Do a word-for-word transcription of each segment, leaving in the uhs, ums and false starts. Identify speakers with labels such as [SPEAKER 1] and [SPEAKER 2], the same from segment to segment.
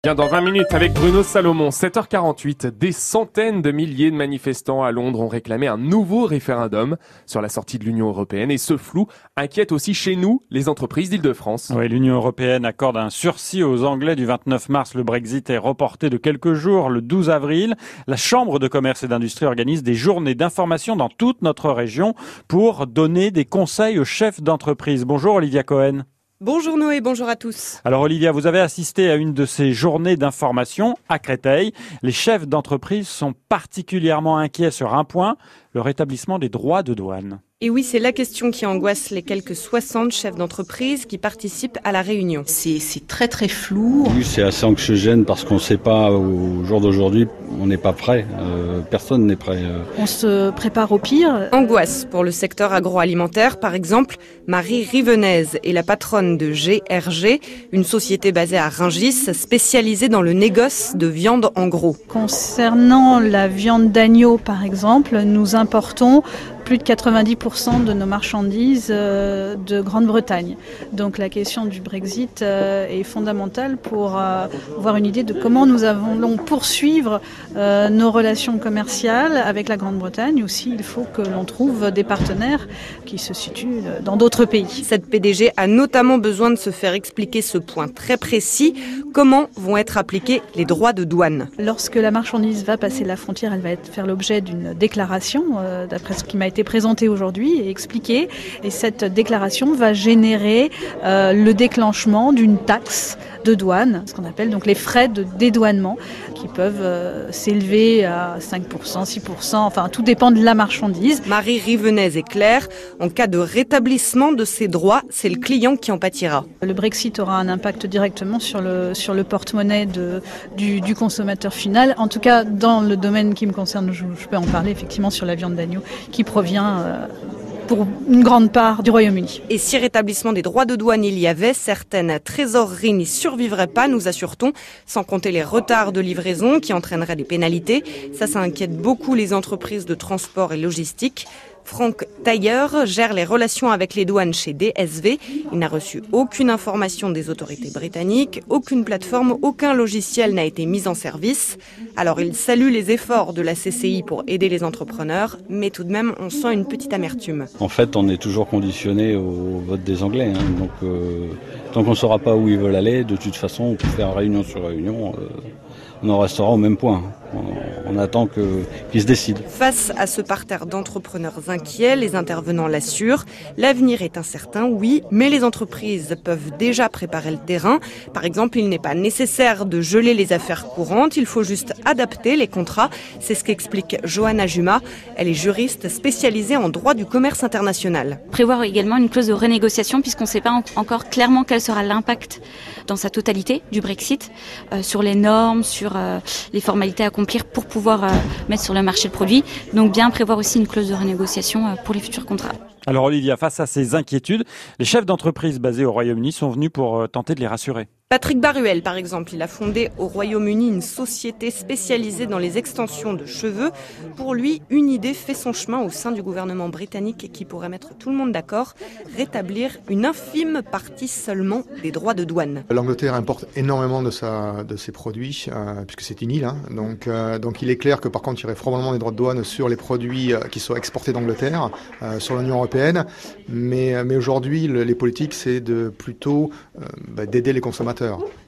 [SPEAKER 1] Bien, dans vingt minutes avec Bruno Salomon, sept heures quarante-huit, des centaines de milliers de manifestants à Londres ont réclamé un nouveau référendum sur la sortie de l'Union européenne et ce flou inquiète aussi chez nous, les entreprises d'Île-de-France.
[SPEAKER 2] Oui, l'Union européenne accorde un sursis aux Anglais du vingt-neuf mars. Le Brexit est reporté de quelques jours, le douze avril. La Chambre de commerce et d'industrie organise des journées d'information dans toute notre région pour donner des conseils aux chefs d'entreprise. Bonjour Olivia Cohen.
[SPEAKER 3] Bonjour Noé, bonjour à tous.
[SPEAKER 2] Alors Olivia, vous avez assisté à une de ces journées d'information à Créteil. Les chefs d'entreprise sont particulièrement inquiets sur un point, le rétablissement des droits de douane.
[SPEAKER 3] Et oui, c'est la question qui angoisse les quelques soixante chefs d'entreprise qui participent à la réunion.
[SPEAKER 4] C'est, c'est très très flou.
[SPEAKER 5] Oui, c'est assez anxiogène parce qu'on ne sait pas, au jour d'aujourd'hui, on n'est pas prêt. Euh, personne n'est prêt.
[SPEAKER 4] On se prépare au pire.
[SPEAKER 3] Angoisse pour le secteur agroalimentaire, par exemple. Marie Rivenez est la patronne de G R G, une société basée à Rungis, spécialisée dans le négoce de viande en gros.
[SPEAKER 4] Concernant la viande d'agneau, par exemple, nous importons plus de quatre-vingt-dix pour cent de nos marchandises euh, de Grande-Bretagne. Donc la question du Brexit euh, est fondamentale pour euh, avoir une idée de comment nous allons poursuivre euh, nos relations commerciales avec la Grande-Bretagne ou s'il faut que l'on trouve des partenaires qui se situent dans d'autres pays.
[SPEAKER 3] Cette P D G a notamment besoin de se faire expliquer ce point très précis. Comment vont être appliqués les droits de douane ?
[SPEAKER 4] Lorsque la marchandise va passer la frontière, elle va être, faire l'objet d'une déclaration, euh, d'après ce qui m'a été présenté aujourd'hui et expliqué. Et cette déclaration va générer euh, le déclenchement d'une taxe de douane, ce qu'on appelle donc les frais de dédouanement, qui peuvent euh, s'élever à cinq pour cent, six pour cent, enfin tout dépend de la marchandise.
[SPEAKER 3] Marie Rivenez est claire, en cas de rétablissement de ces droits, c'est le client qui en pâtira.
[SPEAKER 4] Le Brexit aura un impact directement sur le, sur le porte-monnaie de, du, du consommateur final. En tout cas, dans le domaine qui me concerne, je, je peux en parler effectivement sur la viande d'agneau qui provient euh, pour une grande part du Royaume-Uni.
[SPEAKER 3] Et si rétablissement des droits de douane il y avait, certaines trésoreries n'y survivraient pas, nous assure-t-on, sans compter les retards de livraison qui entraîneraient des pénalités. Ça, ça inquiète beaucoup les entreprises de transport et logistique. Franck Tailleur gère les relations avec les douanes chez D S V. Il n'a reçu aucune information des autorités britanniques, aucune plateforme, aucun logiciel n'a été mis en service. Alors il salue les efforts de la C C I pour aider les entrepreneurs, mais tout de même on sent une petite amertume.
[SPEAKER 5] En fait, on est toujours conditionné au vote des Anglais. Hein, donc, euh, tant qu'on ne saura pas où ils veulent aller, de toute façon, on peut faire réunion sur réunion. Euh, on en restera au même point. On, on attend que, qu'ils se décident.
[SPEAKER 3] Face à ce parterre d'entrepreneurs inquiets, les intervenants l'assurent. L'avenir est incertain, oui, mais les entreprises peuvent déjà préparer le terrain. Par exemple, il n'est pas nécessaire de geler les affaires courantes, il faut juste adapter les contrats. C'est ce qu'explique Johanna Juma. Elle est juriste spécialisée en droit du commerce international.
[SPEAKER 6] Prévoir également une clause de renégociation puisqu'on ne sait pas encore clairement quel sera l'impact dans sa totalité du Brexit euh, sur les normes, sur euh, les formalités à accomplir pour pouvoir euh, mettre sur le marché le produit. Donc bien prévoir aussi une clause de renégociation euh, pour les futurs contrats.
[SPEAKER 2] Alors Olivia, face à ces inquiétudes, les chefs d'entreprise basés au Royaume-Uni sont venus pour euh, tenter de les rassurer.
[SPEAKER 3] Patrick Baruel, par exemple, il a fondé au Royaume-Uni une société spécialisée dans les extensions de cheveux. Pour lui, une idée fait son chemin au sein du gouvernement britannique qui pourrait mettre tout le monde d'accord, rétablir une infime partie seulement des droits de douane.
[SPEAKER 7] L'Angleterre importe énormément de, sa, de ses produits, euh, puisque c'est une île. Hein. Donc, euh, donc il est clair que par contre, il y aurait probablement des droits de douane sur les produits euh, qui sont exportés d'Angleterre, euh, sur l'Union européenne. Mais, mais aujourd'hui, le, les politiques, c'est de plutôt euh, bah, d'aider les consommateurs.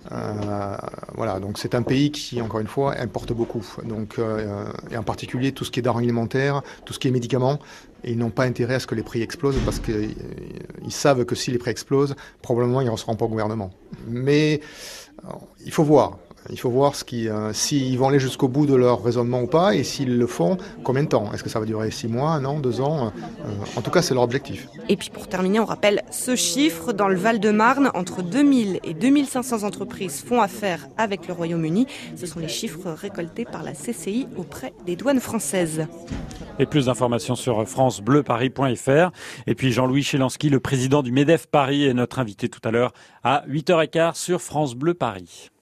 [SPEAKER 7] Euh, voilà, donc c'est un pays qui, encore une fois, importe beaucoup. Donc, euh, et en particulier tout ce qui est denrées alimentaires, tout ce qui est médicaments. Et ils n'ont pas intérêt à ce que les prix explosent parce qu'ils euh, savent que si les prix explosent, probablement ils ne resteront pas au gouvernement. Mais euh, il faut voir. Il faut voir ce qui, euh, s'ils vont aller jusqu'au bout de leur raisonnement ou pas, et s'ils le font, combien de temps ? Est-ce que ça va durer six mois, un an, deux ans ? euh, En tout cas, c'est leur objectif.
[SPEAKER 3] Et puis pour terminer, on rappelle ce chiffre. Dans le Val-de-Marne, entre deux mille et deux mille cinq cents entreprises font affaire avec le Royaume-Uni. Ce sont les chiffres récoltés par la C C I auprès des douanes françaises.
[SPEAKER 2] Et plus d'informations sur francebleuparis point f r. Et puis Jean-Louis Chélansky, le président du MEDEF Paris, est notre invité tout à l'heure à huit heures quinze sur France Bleu Paris.